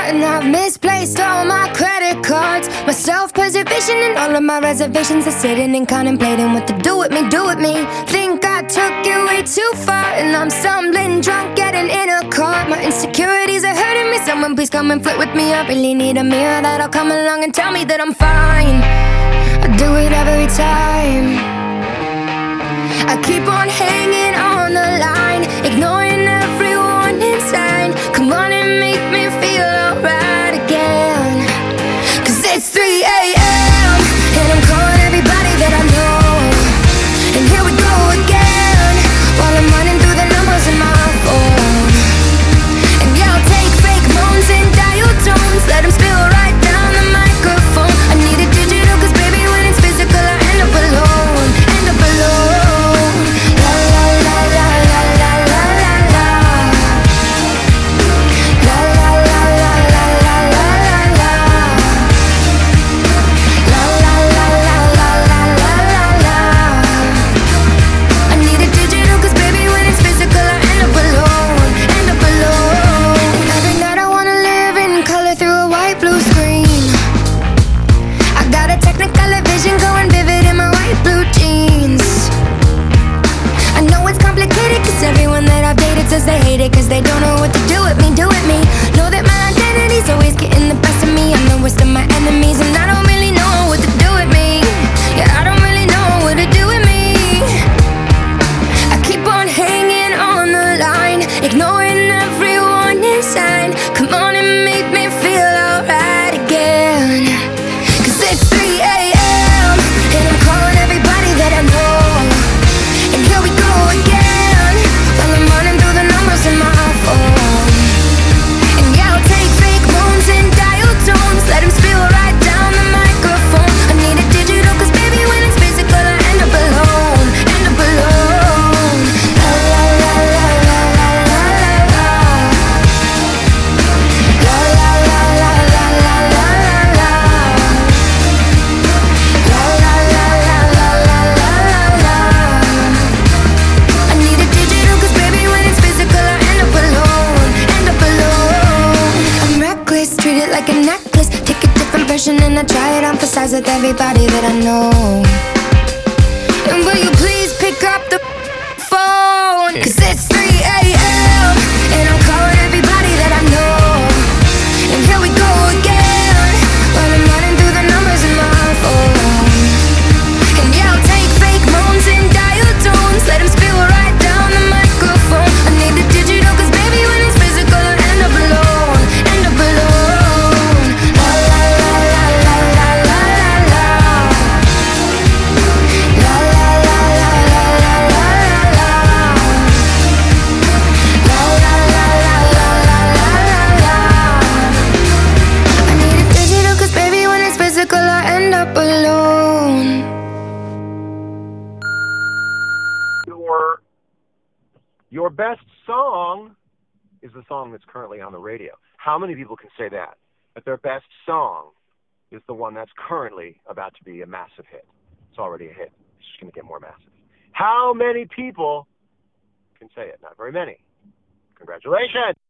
And I've misplaced all my credit cards, my self-preservation and all of my reservations are sitting and contemplating what to do with me, do with me. Think I took it way too far, and I'm stumbling drunk, getting in a car. My insecurities are hurting me, someone please come and flirt with me. I really need a mirror that'll come along and tell me that I'm fine. I do it every time. I keep on hanging on the line, ignoring every warning sign. Come on and make me feel alright again. 'Cause it's 3 a.m. and I'm calling everybody that I know. And here we go again, while I'm running through the numbers in my phone. And yeah, I'll take fake moans and dial tones, let them spill right down the microphone. I need a digital, 'cause baby, when it's physical I end up alone, end up alone. La la la la la la la la la. La la la la la la la la la. La la la la la la la la la. I need a digital, 'cause baby, when it's physical I end up alone, end up alone. And every night I wanna live in color through a white blue screen. I got a Technicolor vision going vivid in my white blue jeans. I know it's complicated, 'cause everyone that I've dated says they hate it, 'cause they don't know what to do with me, do with me. Know that my identity's always getting the best of me. I'm the worst of my enemies, and I don't really know what to do with me. Yeah, I don't really know what to do with me. I keep on hanging on the line, ignoring every warning sign. Come on and make me feel alright again. 'Cause it's 3 a.m. and I'm calling everybody that I know. And here we go again, while I'm running through the numbers in my phone. And yeah, I'll take fake moans and dial tones, let them spill right down the microphone. I need a digital, 'cause baby, when it's physical I end up alone, end up alone. La la la la la la la la la. La la la la la la la la la. La la la la la la la la la. I need a digital, 'cause baby, when it's physical I end up alone, end up alone. I'm reckless, treat it like a necklace, take a different version and I try it on for size with everybody that I know. And will you please pick up the phone? 'Cause it's 3 a.m. and I'm calling everybody that I know. And here we go again, while I'm running through the numbers in my phone. And yeah, I'll take fake moans and dial tones, let them spill right down the microphone. I need a digital, 'cause baby, when it's physical I end up alone, end up alone. La la la la la la la la la. La la la la la la la la la. La la la la la la la la la. I need a digital, 'cause baby, when it's physical I end up alone. Your best song is the song that's currently on the radio. How many people can say that? That their best song is the one that's currently about to be a massive hit. It's already a hit. It's just going to get more massive. How many people can say it? Not very many. Congratulations.